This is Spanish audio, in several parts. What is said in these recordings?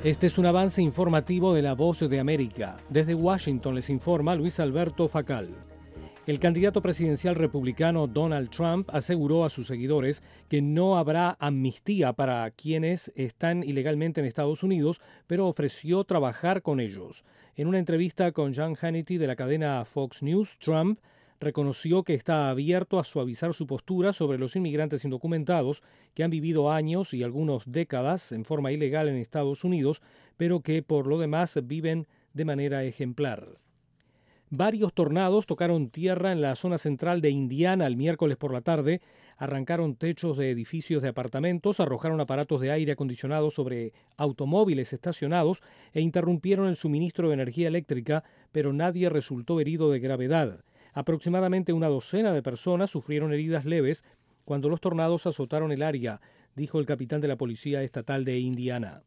Este es un avance informativo de La Voz de América. Desde Washington les informa Luis Alberto Facal. El candidato presidencial republicano Donald Trump aseguró a sus seguidores que no habrá amnistía para quienes están ilegalmente en Estados Unidos, pero ofreció trabajar con ellos. En una entrevista con John Hannity de la cadena Fox News, Trump reconoció que está abierto a suavizar su postura sobre los inmigrantes indocumentados que han vivido años y algunos décadas en forma ilegal en Estados Unidos, pero que por lo demás viven de manera ejemplar. Varios tornados tocaron tierra en la zona central de Indiana el miércoles por la tarde, arrancaron techos de edificios de apartamentos, arrojaron aparatos de aire acondicionado sobre automóviles estacionados e interrumpieron el suministro de energía eléctrica, pero nadie resultó herido de gravedad. Aproximadamente una docena de personas sufrieron heridas leves cuando los tornados azotaron el área, dijo el capitán de la Policía Estatal de Indiana.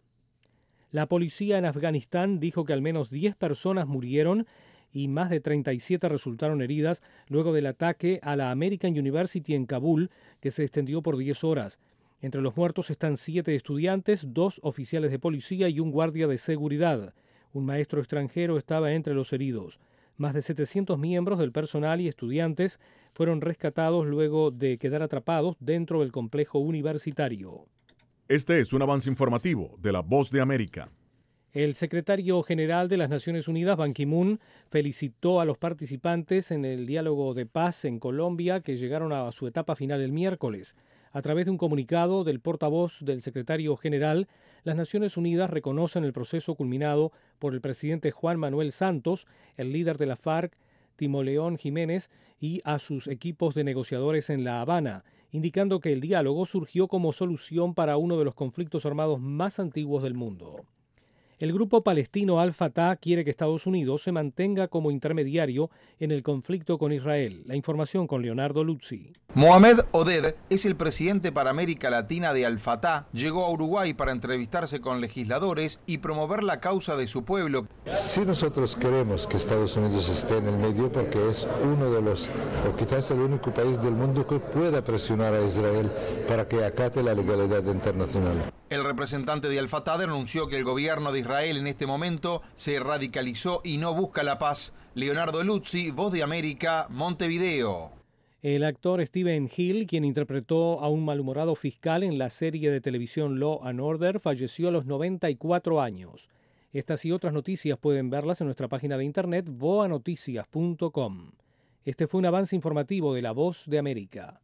La policía en Afganistán dijo que al menos 10 personas murieron y más de 37 resultaron heridas luego del ataque a la American University en Kabul, que se extendió por 10 horas. Entre los muertos están 7 estudiantes, 2 oficiales de policía y un guardia de seguridad. Un maestro extranjero estaba entre los heridos. Más de 700 miembros del personal y estudiantes fueron rescatados luego de quedar atrapados dentro del complejo universitario. Este es un avance informativo de La Voz de América. El secretario general de las Naciones Unidas, Ban Ki-moon, felicitó a los participantes en el diálogo de paz en Colombia que llegaron a su etapa final el miércoles. A través de un comunicado del portavoz del secretario general, las Naciones Unidas reconocen el proceso culminado por el presidente Juan Manuel Santos, el líder de la FARC, Timoleón Jiménez, y a sus equipos de negociadores en La Habana, indicando que el diálogo surgió como solución para uno de los conflictos armados más antiguos del mundo. El grupo palestino Al-Fatah quiere que Estados Unidos se mantenga como intermediario en el conflicto con Israel. La información con Leonardo Luzzi. Mohamed Oded es el presidente para América Latina de Al-Fatah. Llegó a Uruguay para entrevistarse con legisladores y promover la causa de su pueblo. Sí, nosotros queremos que Estados Unidos esté en el medio porque es uno de los, o quizás el único país del mundo que pueda presionar a Israel para que acate la legalidad internacional. El representante de Al-Fatah denunció que el gobierno de Israel en este momento se radicalizó y no busca la paz. Leonardo Luzzi, Voz de América, Montevideo. El actor Steven Hill, quien interpretó a un malhumorado fiscal en la serie de televisión Law and Order, falleció a los 94 años. Estas y otras noticias pueden verlas en nuestra página de internet voanoticias.com. Este fue un avance informativo de La Voz de América.